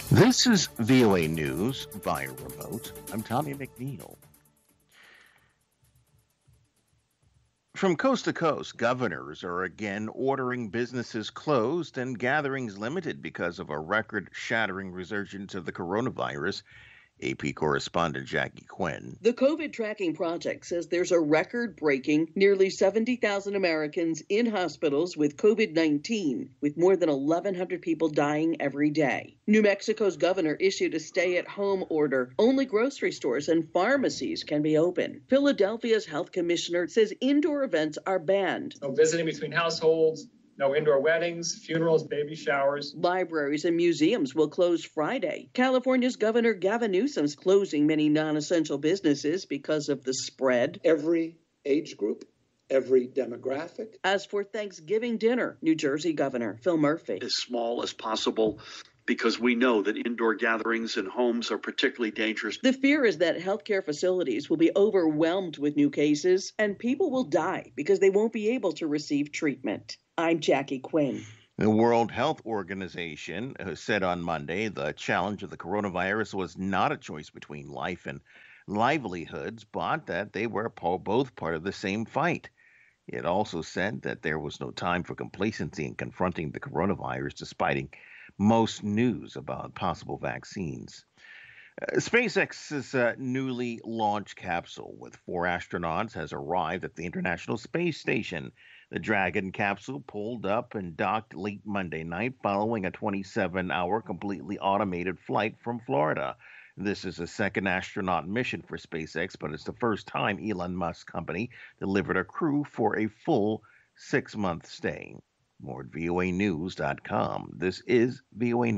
This is VOA News via remote. I'm Tommy McNeil. From coast to coast, governors are again ordering businesses closed and gatherings limited because of a record shattering resurgence of the coronavirus. AP correspondent Jackie Quinn. The COVID tracking project says there's a record-breaking nearly 70,000 Americans in hospitals with COVID-19, with more than 1,100 people dying every day. New Mexico's governor issued a stay-at-home order. Only grocery stores and pharmacies can be open. Philadelphia's health commissioner says indoor events are banned. No visiting between households. No indoor weddings, funerals, baby showers. Libraries and museums will close Friday. California's Governor Gavin Newsom's closing many non-essential businesses because of the spread. Every age group, every demographic. As for Thanksgiving dinner, New Jersey Governor Phil Murphy. As small as possible, because we know that indoor gatherings in homes are particularly dangerous. The fear is that healthcare facilities will be overwhelmed with new cases and people will die because they won't be able to receive treatment. I'm Jackie Quinn. The World Health Organization said on Monday the challenge of the coronavirus was not a choice between life and livelihoods, but that they were both part of the same fight. It also said that there was no time for complacency in confronting the coronavirus, despite most news about possible vaccines. SpaceX's newly launched capsule with 4 astronauts has arrived at the International Space Station. The Dragon capsule pulled up and docked late Monday night following a 27-hour completely automated flight from Florida. This is a second astronaut mission for SpaceX, but it's the first time Elon Musk's company delivered a crew for a full 6-month stay. More at voanews.com. This is VOA News.